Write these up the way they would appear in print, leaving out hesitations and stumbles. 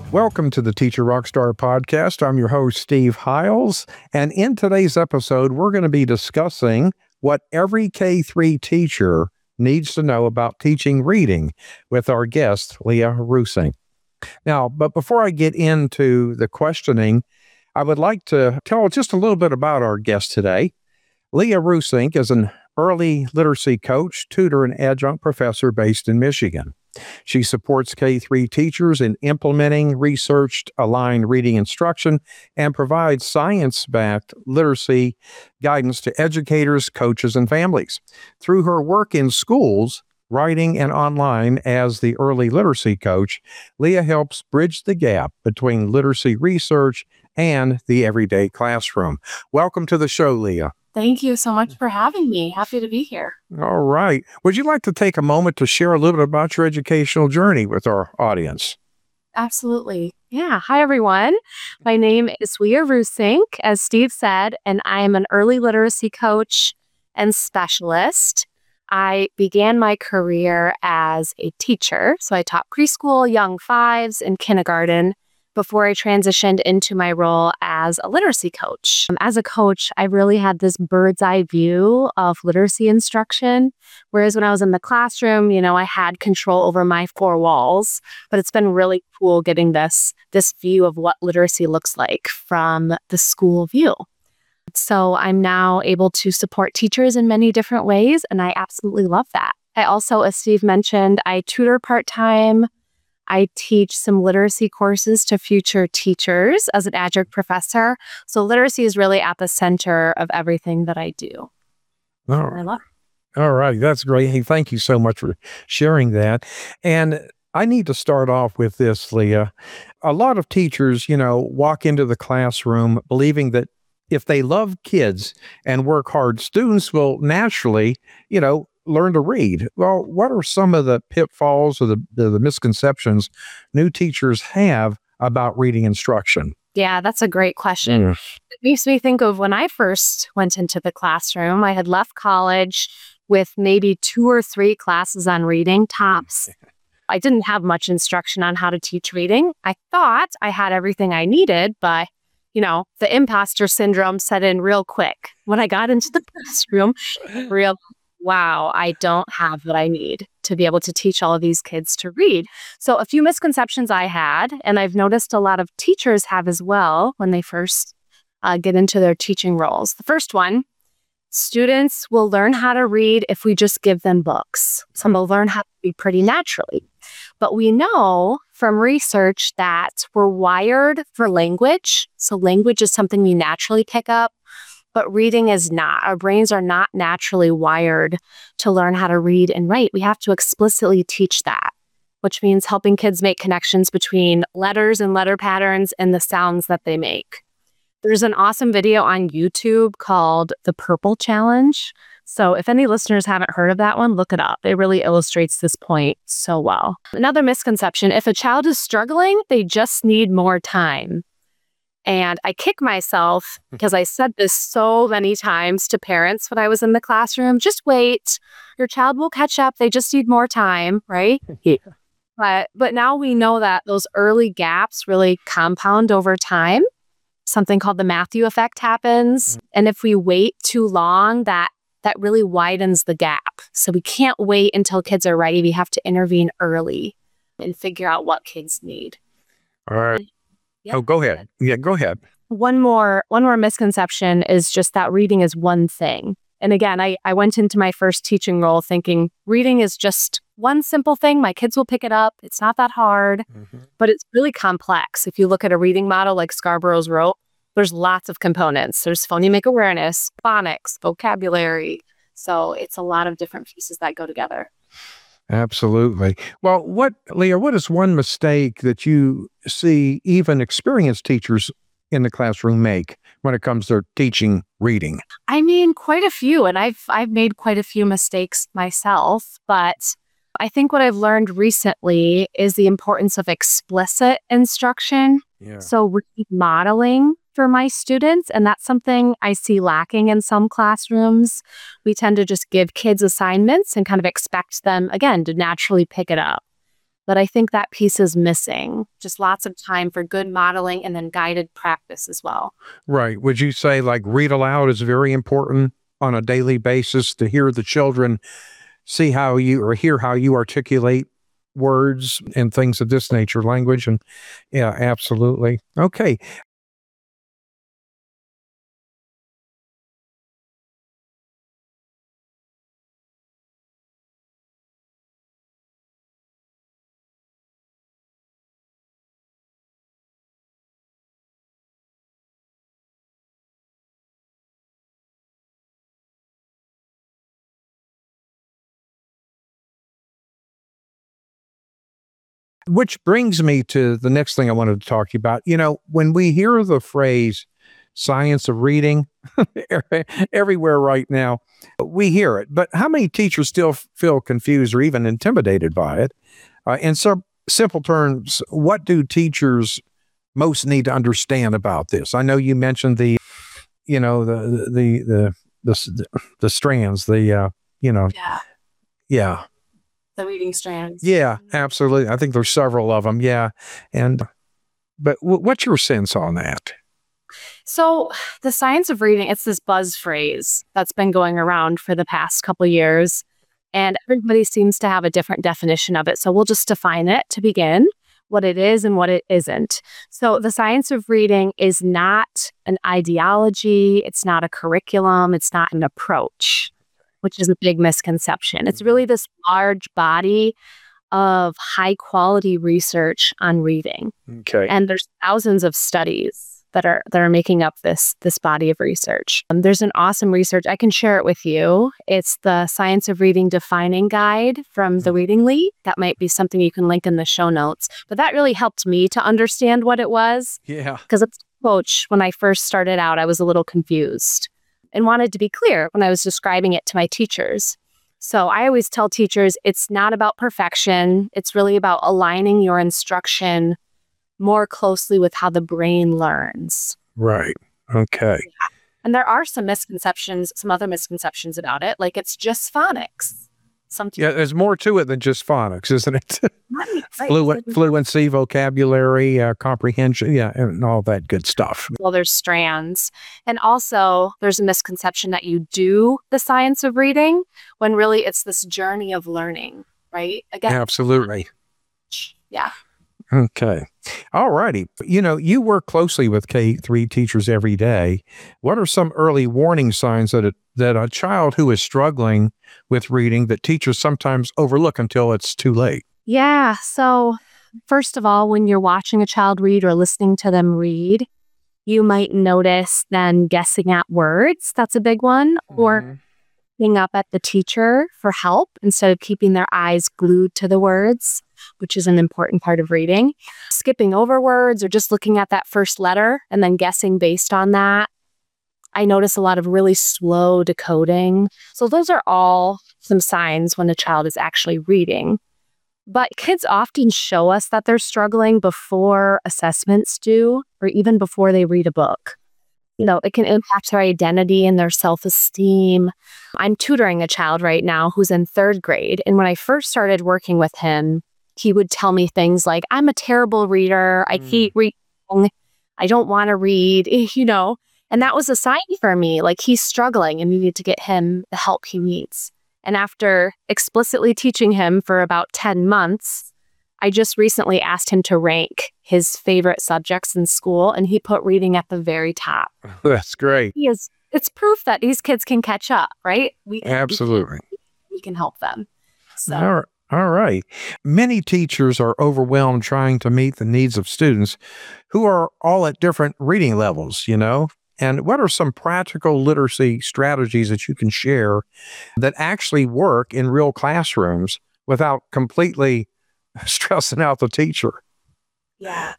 Welcome to the Teacher Rockstar Podcast. I'm your host, Steve Hiles, and in today's episode, we're going to be discussing what every K-3 teacher needs to know about teaching reading with our guest, Leah Rusink. Now, but before I get into the questioning, I would like to tell just a little bit about our guest today. Leah Rusink is an early literacy coach, tutor, and adjunct professor based in Michigan. She supports K-3 teachers in implementing research-aligned reading instruction and provides science-backed literacy guidance to educators, coaches, and families. Through her work in schools, writing, and online as the early literacy coach, Leah helps bridge the gap between literacy research and the everyday classroom. Welcome to the show, Leah. Thank you so much for having me. Happy to be here. All right. Would you like to take a moment to share a little bit about your educational journey with our audience? Absolutely. Yeah. Hi, everyone. My name is Leah Rusink, as Steve said, and I am an early literacy coach and specialist. I began my career as a teacher. So I taught preschool, young fives, and kindergarten before I transitioned into my role as a literacy coach. As a coach, I really had this bird's eye view of literacy instruction, whereas when I was in the classroom, I had control over my four walls, but it's been really cool getting this view of what literacy looks like from the school view. So I'm now able to support teachers in many different ways, and I absolutely love that. I also, as Steve mentioned, I tutor part-time. I teach some literacy courses to future teachers as an adjunct professor. So literacy is really at the center of everything that I do. I love it. All right. That's great. Hey, thank you so much for sharing that. And I need to start off with this, Leah. A lot of teachers, walk into the classroom believing that if they love kids and work hard, students will naturally, learn to read. Well, what are some of the pitfalls or the misconceptions new teachers have about reading instruction? Yeah, that's a great question. It makes me think of when I first went into the classroom. I had left college with maybe 2 or 3 classes on reading, tops. I didn't have much instruction on how to teach reading. I thought I had everything I needed, but the imposter syndrome set in real quick. When I got into the classroom, wow, I don't have what I need to be able to teach all of these kids to read. So a few misconceptions I had, and I've noticed a lot of teachers have as well when they first get into their teaching roles. The first one, students will learn how to read if we just give them books. Some will learn how to read pretty naturally. But we know from research that we're wired for language. So language is something we naturally pick up. But reading is not. Our brains are not naturally wired to learn how to read and write. We have to explicitly teach that, which means helping kids make connections between letters and letter patterns and the sounds that they make. There's an awesome video on YouTube called The Purple Challenge. So if any listeners haven't heard of that one, look it up. It really illustrates this point so well. Another misconception, if a child is struggling, they just need more time. And I kick myself because I said this so many times to parents when I was in the classroom. Just wait. Your child will catch up. They just need more time, right? Yeah. But now we know that those early gaps really compound over time. Something called the Matthew effect happens. And if we wait too long, that really widens the gap. So we can't wait until kids are ready. We have to intervene early and figure out what kids need. All right. Yeah. Oh, go ahead. Yeah, go ahead. One more misconception is just that reading is one thing. And again, I went into my first teaching role thinking reading is just one simple thing. My kids will pick it up. It's not that hard, but it's really complex. If you look at a reading model like Scarborough's wrote, there's lots of components. There's phonemic awareness, phonics, vocabulary. So it's a lot of different pieces that go together. Absolutely. Well, Leah, what is one mistake that you see even experienced teachers in the classroom make when it comes to teaching reading? I mean, quite a few, and I've made quite a few mistakes myself, but I think what I've learned recently is the importance of explicit instruction. Yeah. So modeling for my students, and that's something I see lacking in some classrooms. We tend to just give kids assignments and kind of expect them, again, to naturally pick it up. But I think that piece is missing. Just lots of time for good modeling and then guided practice as well. Right. Would you say like read aloud is very important on a daily basis to hear the children see how you or hear how you articulate words and things of this nature, language? And yeah, absolutely. Okay. Which brings me to the next thing I wanted to talk to you about. When we hear the phrase science of reading everywhere right now, we hear it. But how many teachers still feel confused or even intimidated by it? In some simple terms, what do teachers most need to understand about this? I know you mentioned the strands, Yeah. yeah. The reading strands. Yeah, absolutely. I think there's several of them. Yeah. But what's your sense on that? So the science of reading, it's this buzz phrase that's been going around for the past couple years, and everybody seems to have a different definition of it. So we'll just define it to begin, what it is and what it isn't. So the science of reading is not an ideology. It's not a curriculum. It's not an approach, which is a big misconception. It's really this large body of high quality research on reading. Okay. And there's thousands of studies that are making up this body of research. There's an awesome research. I can share it with you. It's the Science of Reading Defining Guide from the Reading League. That might be something you can link in the show notes. But that really helped me to understand what it was. Yeah. Because as a coach, when I first started out, I was a little confused and wanted to be clear when I was describing it to my teachers. So I always tell teachers, it's not about perfection. It's really about aligning your instruction more closely with how the brain learns. Right. Okay. Yeah. And there are some other misconceptions about it, like it's just phonics. Yeah, there's more to it than just phonics, isn't it? Right. Fluency, vocabulary, comprehension, yeah, and all that good stuff. Well, there's strands. And also, there's a misconception that you do the science of reading when really it's this journey of learning, right? Again, absolutely. Yeah. Okay. All righty. You work closely with K-3 teachers every day. What are some early warning signs that a child who is struggling with reading that teachers sometimes overlook until it's too late? Yeah. So first of all, when you're watching a child read or listening to them read, you might notice them guessing at words. That's a big one. Or looking up at the teacher for help instead of keeping their eyes glued to the words, which is an important part of reading. Skipping over words or just looking at that first letter and then guessing based on that. I notice a lot of really slow decoding. So those are all some signs when a child is actually reading. But kids often show us that they're struggling before assessments do, or even before they read a book. It can impact their identity and their self-esteem. I'm tutoring a child right now who's in 3rd grade. And when I first started working with him, he would tell me things like, I'm a terrible reader. I hate reading. I don't want to read, And that was a sign for me, like he's struggling and we need to get him the help he needs. And after explicitly teaching him for about 10 months, I just recently asked him to rank his favorite subjects in school, and he put reading at the very top. That's great. It's proof that these kids can catch up, right? Absolutely. We can help them. So. All right. Many teachers are overwhelmed trying to meet the needs of students who are all at different reading levels, And what are some practical literacy strategies that you can share that actually work in real classrooms without completely stressing out the teacher? Yeah.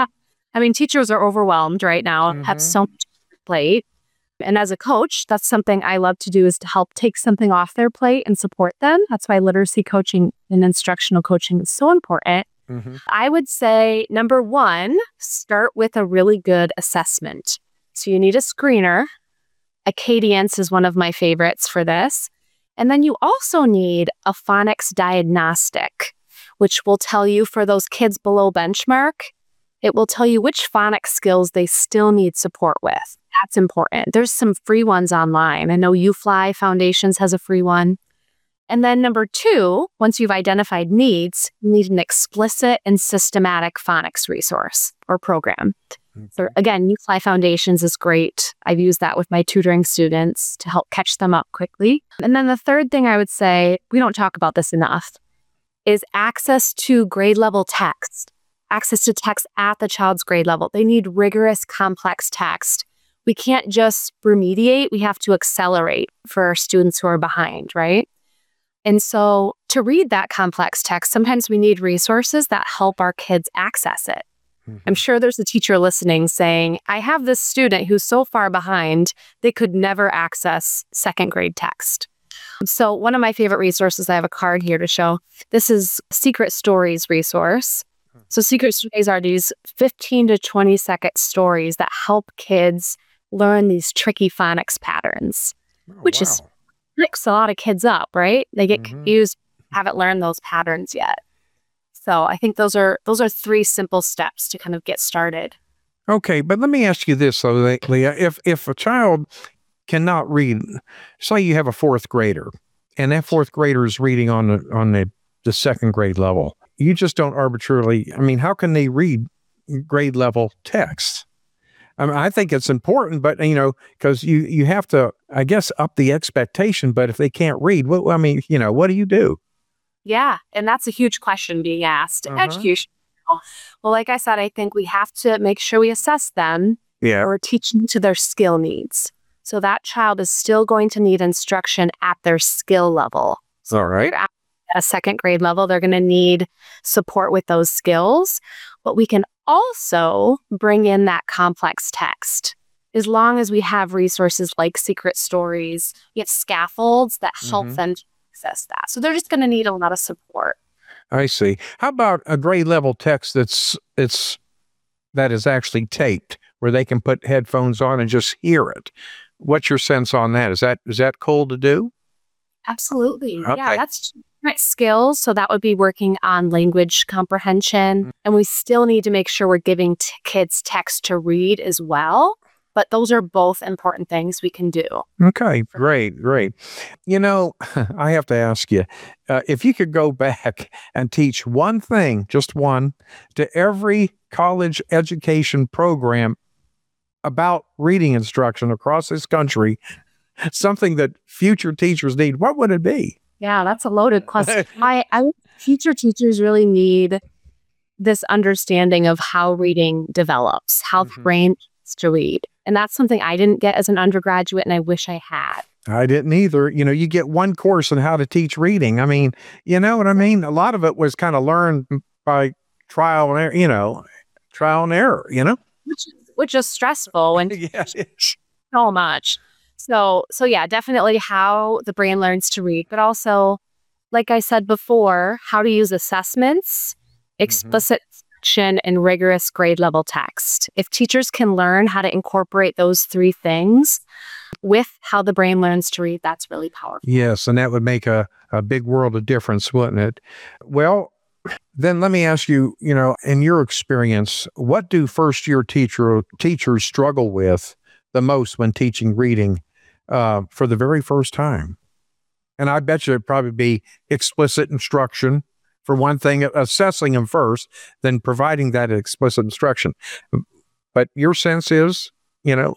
I mean, teachers are overwhelmed right now, have so much on their plate. And as a coach, that's something I love to do, is to help take something off their plate and support them. That's why literacy coaching and instructional coaching is so important. I would say, number one, start with a really good assessment. So you need a screener. Acadience is one of my favorites for this. And then you also need a phonics diagnostic, which will tell you for those kids below benchmark, it will tell you which phonics skills they still need support with. That's important. There's some free ones online. I know UFly Foundations has a free one. And then number 2, once you've identified needs, you need an explicit and systematic phonics resource or program. So again, UFly Foundations is great. I've used that with my tutoring students to help catch them up quickly. And then the third thing I would say, we don't talk about this enough, is access to grade level text. Access to text at the child's grade level. They need rigorous, complex text. We can't just remediate, we have to accelerate for our students who are behind, right? And so to read that complex text, sometimes we need resources that help our kids access it. I'm sure there's a teacher listening saying, I have this student who's so far behind, they could never access second grade text. So one of my favorite resources, I have a card here to show. This is Secret Stories resource. So Secret Stories are these 15 to 20 second stories that help kids learn these tricky phonics patterns, which is tricks a lot of kids up, right? They get confused, haven't learned those patterns yet. So I think those are 3 simple steps to kind of get started. Okay, but let me ask you this, though, Leah. If a child cannot read, say you have a 4th grader, and that 4th grader is reading on the second grade level, you just don't arbitrarily, how can they read grade level text? I think it's important, but, because you have to, I guess, up the expectation, but if they can't read, what do you do? Yeah, and that's a huge question being asked. Education. Well, like I said, I think we have to make sure we assess them or teach them to their skill needs. So that child is still going to need instruction at their skill level. All right. At a second grade level, they're going to need support with those skills. But we can also bring in that complex text. As long as we have resources like Secret Stories, we have scaffolds that help them to access that. So they're just going to need a lot of support. I see. How about a grade level text that is actually taped, where they can put headphones on and just hear it? What's your sense on that? Is that cool to do? Absolutely. Okay. Yeah, that's different skills. So that would be working on language comprehension. And we still need to make sure we're giving kids text to read as well. But those are both important things we can do. Okay, great. I have to ask you, if you could go back and teach one thing, just one, to every college education program about reading instruction across this country, something that future teachers need, what would it be? Yeah, that's a loaded question. I future teachers really need this understanding of how reading develops, how the brain gets to read. And that's something I didn't get as an undergraduate, and I wish I had. I didn't either. You get one course on how to teach reading. You know what I mean? A lot of it was kind of learned by trial and error, Which is stressful and yes. so much. So yeah, definitely how the brain learns to read, but also, like I said before, how to use assessments, explicit instruction, and rigorous grade level text. If teachers can learn how to incorporate those 3 things with how the brain learns to read, that's really powerful. Yes, and that would make a big world of difference, wouldn't it? Well, then let me ask you, in your experience, what do first-year teachers struggle with the most when teaching reading for the very first time? And I bet you it'd probably be explicit instruction, for one thing, assessing them first, then providing that explicit instruction. But your sense is, Yeah,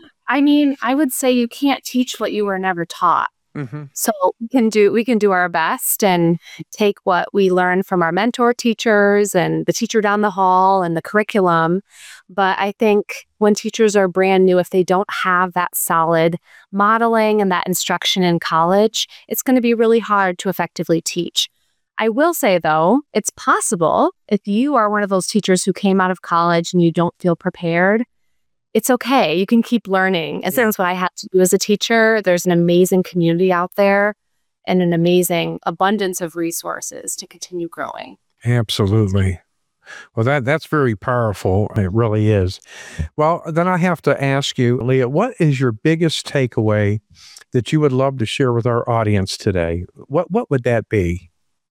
I would say you can't teach what you were never taught. So we can do our best and take what we learn from our mentor teachers and the teacher down the hall and the curriculum. But I think when teachers are brand new, if they don't have that solid modeling and that instruction in college, it's going to be really hard to effectively teach. I will say, though, it's possible if you are one of those teachers who came out of college and you don't feel prepared, it's okay. You can keep learning. And that's what I had to do as a teacher. There's an amazing community out there and an amazing abundance of resources to continue growing. Absolutely. Well, that's very powerful. It really is. Well, then I have to ask you, Leah, what is your biggest takeaway that you would love to share with our audience today? What would that be?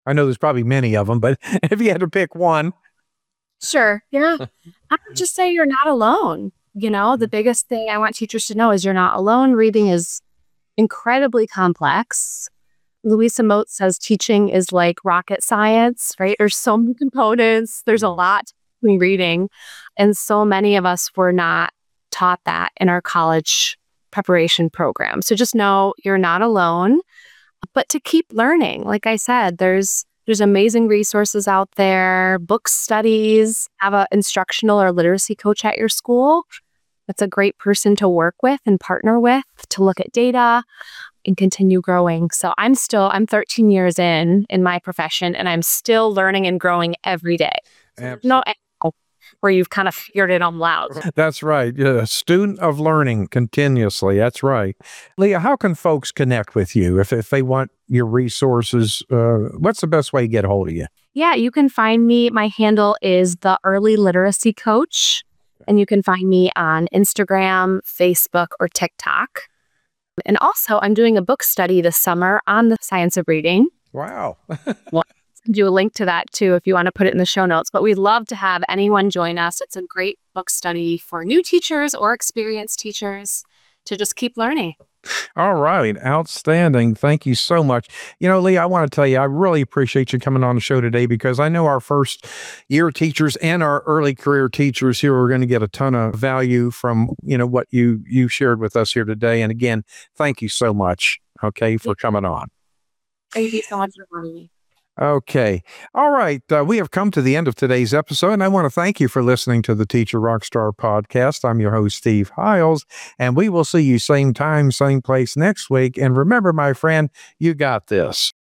I know there's probably many of them, but if you had to pick one. Sure. Yeah. I would just say you're not alone. The biggest thing I want teachers to know is you're not alone. Reading is incredibly complex. Louisa Moat says teaching is like rocket science, right? There's so many components. There's a lot to reading. And so many of us were not taught that in our college preparation program. So just know you're not alone, but to keep learning. Like I said, there's amazing resources out there, book studies, have an instructional or literacy coach at your school. That's a great person to work with and partner with to look at data and continue growing. So I'm 13 years in my profession, and I'm still learning and growing every day. No, where you've kind of figured it all out. That's right. A student of learning continuously. That's right. Leah, how can folks connect with you if they want your resources? What's the best way to get a hold of you? Yeah, you can find me. My handle is The Early Literacy Coach, and you can find me on Instagram, Facebook, or TikTok. And also, I'm doing a book study this summer on the science of reading. Wow. Do a link to that too if you want to put it in the show notes. But we'd love to have anyone join us. It's a great book study for new teachers or experienced teachers to just keep learning. All right. Outstanding. Thank you so much. Lee, I want to tell you, I really appreciate you coming on the show today, because I know our first year teachers and our early career teachers here are going to get a ton of value from, what you shared with us here today. And again, thank you so much. Okay. For coming on. Thank you so much for having me. Okay. All right. We have come to the end of today's episode, and I want to thank you for listening to the Teacher Rockstar podcast. I'm your host, Steve Hiles, and we will see you same time, same place next week. And remember, my friend, you got this.